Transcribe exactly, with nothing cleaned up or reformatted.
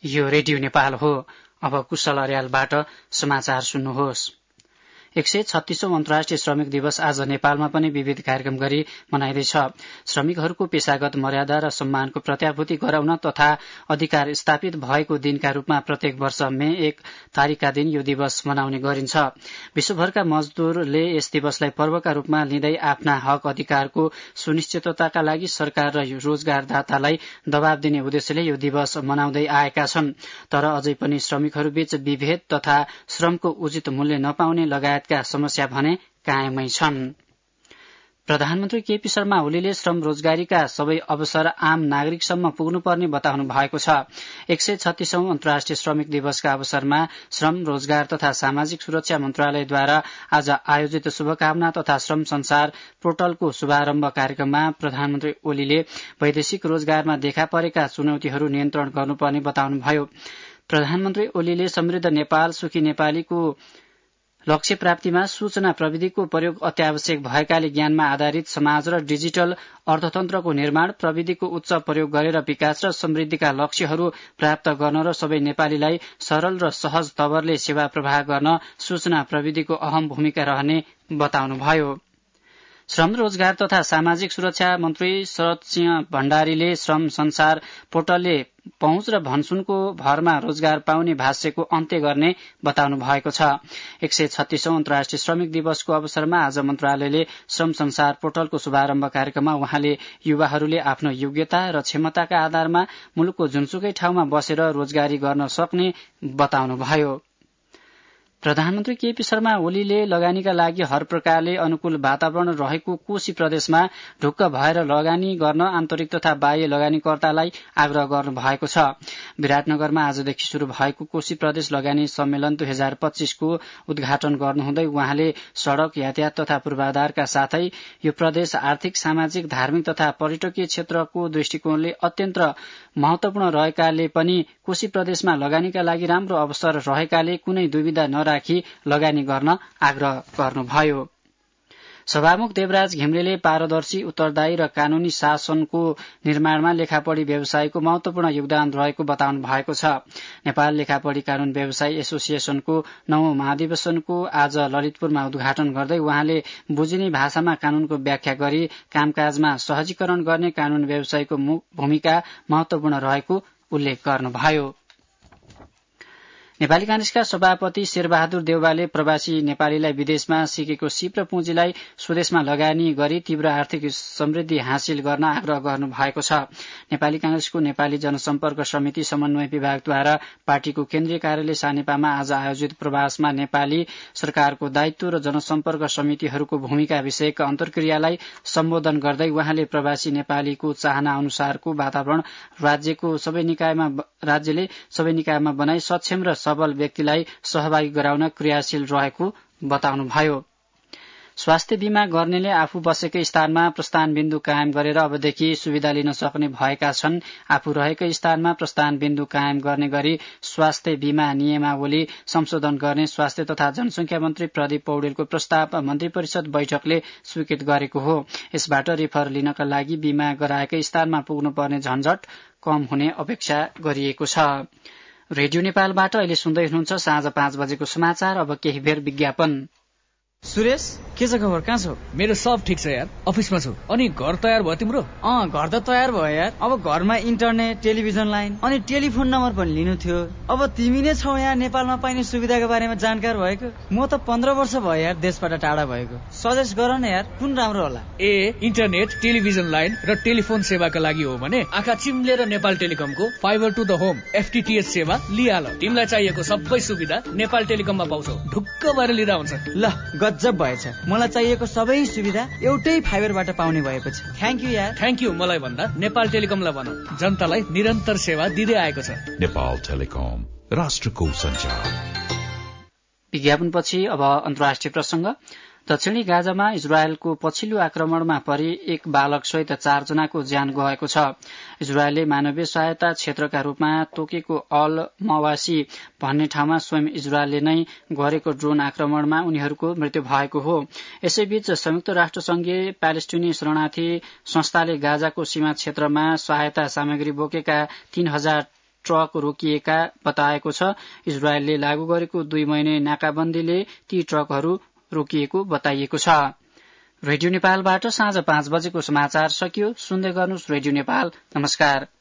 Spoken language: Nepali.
यो रेडियो नेपाल हो। अब कुशल अर्यालबाट समाचार सुन्नुहोस्। एक सय छत्तीसौं अन्तर्राष्ट्रिय श्रमिक दिवस आज नेपालमा पनि विविध कार्यक्रम गरी मनाइँदैछ। श्रमिकहरूको पेशागत मर्यादा र सम्मानको प्रत्याभूति गराउन तथा अधिकार स्थापित भएको दिनका रूपमा प्रत्येक वर्ष मे एक तारिकका दिन यो दिवस मनाउने गरिन्छ। विश्वभरका मजदूरले यस दिवसलाई पर्वका रूपमा लिँदै आफ्ना हक अधिकारको सुनिश्चितताका लागि सरकार र रोजगारदातालाई दबाव दिने उद्देश्यले यो दिवस मनाउँदै आएका छन्। तर अझै पनि श्रमिकहरूबीच विभेद तथा श्रमको उचित मूल्य नपाउने लगायत का समस्या भने कायमै छन्। प्रधानमन्त्री केपी शर्मा ओलीले श्रम रोजगारीका सबै अवसर आम नागरिकसम्म पुग्नुपर्ने बताउनु भएको छ। एक सय छत्तीसौं अन्तर्राष्ट्रिय श्रमिक दिवसका अवसरमा श्रम रोजगार तथा सामाजिक सुरक्षा मन्त्रालयद्वारा आज आयोजित शुभकामना तथा श्रम संसार पोर्टलको शुभारम्भ कार्यक्रममा प्रधानमन्त्री ओलीले वैदेशिक रोजगारमा देखा परेका चुनौतीहरू नियन्त्रण गर्नुपर्ने बताउनुभयो। प्रधानमन्त्री ओलीले समृद्ध नेपाल सुखी नेपालीको लक्ष्य प्राप्तिमा सूचना प्रविधिको प्रयोग अत्यावश्यक भएकाले ज्ञानमा आधारित समाज र डिजिटल अर्थतन्त्रको निर्माण, प्रविधिको उच्च प्रयोग गरेर विकास र समृद्धिका लक्ष्यहरू प्राप्त गर्न र सबै नेपालीलाई सरल र सहज तवरले सेवा प्रवाह गर्न सूचना प्रविधिको अहम भूमिका रहने बताउनुभयो। श्रम रोजगार तथा सामाजिक सुरक्षा मन्त्री शरद सिंह भण्डारीले श्रम संसार पोर्टलले पहुँच र भन्सुनको भरमा रोजगार पाउने भाष्यको अन्त्य गर्ने बताउनु भएको छ। एक सय छत्तीसौं अन्तर्राष्ट्रिय श्रमिक दिवसको अवसरमा आज मन्त्रालयले श्रम संसार पोर्टलको शुभारम्भ कार्यक्रममा उहाँले युवाहरूले आफ्नो योग्यता र क्षमताका आधारमा मुलुकको जुनसुकै ठाउँमा बसेर रोजगारी गर्न सक्ने बताउनुभयो। प्रधानमन्त्री केपी शर्मा ओलीले लगानीका लागि हर प्रकारले अनुकूल वातावरण रहेको कोशी प्रदेशमा ढुक्क भएर लगानी गर्न आन्तरिक तथा बाह्य लगानीकर्तालाई आग्रह गर्नु भएको छ। विराटनगरमा आजदेखि शुरू भएको कोशी प्रदेश लगानी सम्मेलन दुई हजार पच्चीसको उद्घाटन गर्नुहुँदै उहाँले सड़क यातायात तथा पूर्वाधारका साथै यो प्रदेश आर्थिक सामाजिक धार्मिक तथा पर्यटकीय क्षेत्रको दृष्टिकोणले अत्यन्त महत्वपूर्ण रहेकाले पनि कोशी प्रदेशमा लगानीका लागि राम्रो अवसर रहेकाले कुनै दुविधा नराखी लगानी गर्न आग्रह गर्नुभयो। सभामुख देवराज घिमिरेले पारदर्शी उत्तरदायी र कानूनी शासनको निर्माणमा लेखापढ़ी व्यवसायको महत्वपूर्ण योगदान रहेको बताउनु भएको छ। नेपाल लेखापढ़ी कानून व्यवसायी एसोसिएशनको नवौं महाधिवेशनको आज ललितपुरमा उद्घाटन गर्दै उहाँले बुझिने भाषामा कानूनको व्याख्या गरी कामकाजमा सहजीकरण गर्ने कानून व्यवसायीको भूमिका महत्वपूर्ण रहेको उल्लेख गर्नुभयो। नेपाली कांग्रेसका सभापति शेरबहादुर देउवाले प्रवासी नेपालीलाई विदेशमा सिकेको सिप र पुँजीलाई स्वदेशमा लगानी गरी तीव्र आर्थिक समृद्धि हासिल गर्न आग्रह गर्नु भएको छ। नेपाली कांग्रेसको नेपाली जनसम्पर्क समिति समन्वय विभागद्वारा पार्टीको केन्द्रीय कार्यालय सानेपामा आज आयोजित प्रवासमा नेपाली सरकारको दायित्व र जनसम्पर्क समितिहरूको भूमिका विषयक अन्तर्क्रियालाई सम्बोधन गर्दै उहाँले प्रवासी नेपालीको चाहना अनुसारको वातावरण राज्यको सबै निकायमा राज्यले सबै निकायमा बनाई सक्षम र सबल व्यक्तिलाई सहभागी गराउन क्रियाशील रहेको बताउनुभयो। स्वास्थ्य बीमा गर्नेले आफू बसेकै स्थानमा प्रस्थान बिन्दु कायम गरेर अबदेखि सुविधा लिन सक्ने भएका छन्। आफू रहेकै स्थानमा प्रस्थान बिन्दु कायम गर्ने गरी स्वास्थ्य बीमा नियमावली संशोधन गर्ने स्वास्थ्य तथा जनसंख्या मन्त्री प्रदीप पौडेलको प्रस्ताव मन्त्री परिषद बैठकले स्वीकृत गरेको हो। यसबाट रिफर लिनका लागि बीमा गराएकै स्थानमा पुग्नुपर्ने झन्झट कम हुने अपेक्षा गरिएको छ। रेडियो नेपालबाट अहिले सुन्दै हुनुहुन्छ साँझ पाँच बजेको समाचार। अब केही बेर विज्ञापन। सुरेश, के छ खबर? कहाँ छौ? मेरो सब ठिक छ यार, अफिसमा छु। अनि घर तयार भयो तिम्रो? अँ, घर त तयार भयो यार। अब घरमा इन्टरनेट, टेलिभिजन लाइन अनि टेलिफोन नम्बर पनि लिनु थियो। अब तिमी नै छौ यहाँ नेपालमा पाइने सुविधाको बारेमा जानकार भएको। म त पन्ध्र वर्ष भयो यार देशबाट टाढा भएको। सजेस्ट गर न यार, कुन राम्रो होला? ए, इन्टरनेट, टेलिभिजन लाइन र टेलिफोन सेवाका लागि हो भने आँखा चिम्लेर नेपाल टेलिकमको fibre to the home FTTH सेवा लिहाल। तिमीलाई चाहिएको सबै सुविधा नेपाल टेलिकममा पाउँछौ। ढुक्क भएर लिँदा हुन्छ। ल, गजब भएछ। मलाई चाहिएको सबै सुविधा एउटै फाइबरबाट पाउने भएपछि थ्याङ्क यू यार। थ्याङ्क यू मलाई भन्दा नेपाल टेलिकमलाई भन, जनतालाई निरन्तर सेवा दिँदै आएको छ। नेपाल टेलिकम, राष्ट्रको सञ्चार। विज्ञापनपछि अब अन्तर्राष्ट्रिय प्रसंग। दक्षिणी गाजामा इजरायलको पछिल्लो आक्रमणमा परि एक बालक सहित चारजनाको ज्यान गएको छ। इजरायलले मानवीय सहायता क्षेत्रका रूपमा तोकेको अल मवासी भन्ने ठाउँमा स्वयं इजरायलले नै गरेको ड्रोन आक्रमणमा उनीहरूको मृत्यु भएको हो। यसैबीच संयुक्त राष्ट्र संघीय प्यालेस्टिनी शरणार्थी संस्थाले गाजाको सीमा क्षेत्रमा सहायता सामग्री बोकेका तीन हजार ट्रक रोकिएका बताएको छ। इजरायलले लागू गरेको दुई महिने नाकाबन्दीले ती ट्रकहरू रोकिएको बताइएको छ। रेडियो नेपालबाट साँझ पाँच बजेको समाचार सकियो। सुन्दै गर्नुहोस् रेडियो नेपाल। नमस्कार।